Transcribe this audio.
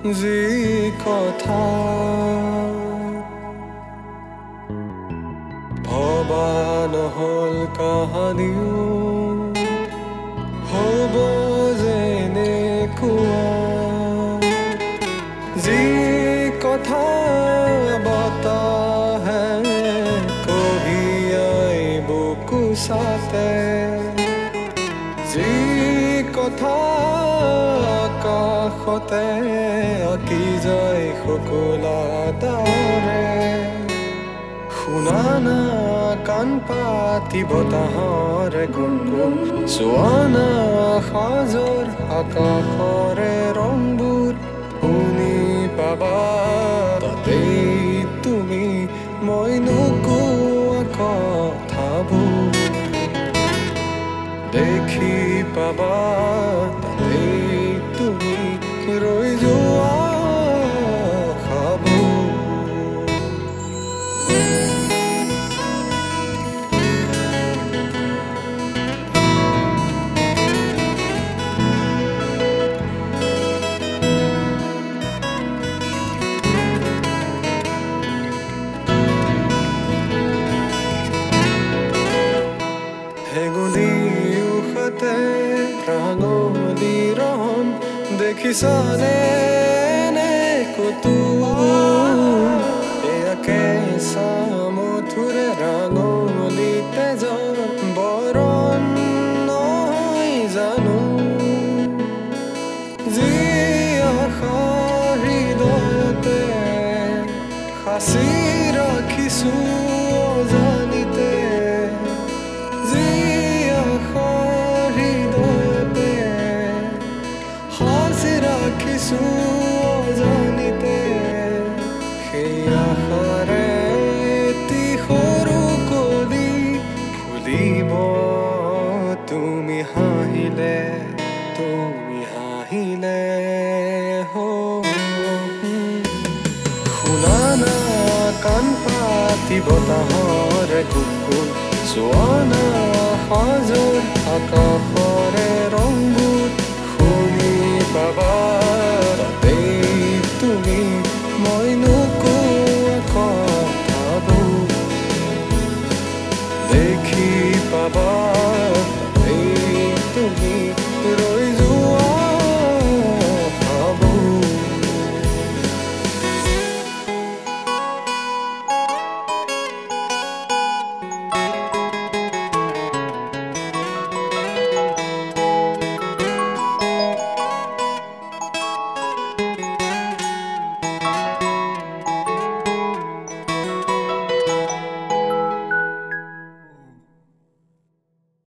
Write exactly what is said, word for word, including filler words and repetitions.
যি কথা ভবা নহল কাহানিও হ'ব যেনেকুৱা যি কথা বতাহে কঢ়িয়াই বুকু চাতে যি কথা আকাশতে আঁকি যায় শুকুলা তাৰে শুনা না কাণ পাতি বতাহৰে গুণগুণ চোৱা না সাজৰ আকাশৰে ৰংবোৰ শুনি পাবা তাতেই তুমি মই নোকোৱা কথাবোৰ দেখি পাবা তাতেই তুমি ৰৈ যোৱা খাবোৰ হেঙুলি উশাতে ৰাঙলী ৰহন দেখিছানে নে কতো এয়াকে চামথুৰে ৰাঙলী তেজত বৰণ নহয় জানো যি আশা হৃদয়তে সাঁচি ৰাখিছো অজানিতে যি আশা হৃদয়তে সাঁচি ৰাখিছো অজানিতে সেই আশাৰে এটি সৰু কলি ফুলিব তুমি হাঁহিলে তুমি হাঁহিলে হো শুনা না কাণ পাতি বতাহৰে গুণগুণ চোৱা না সাজৰ আকাশৰে ৰংবোৰ শুনি পাবা তাতেই তুমি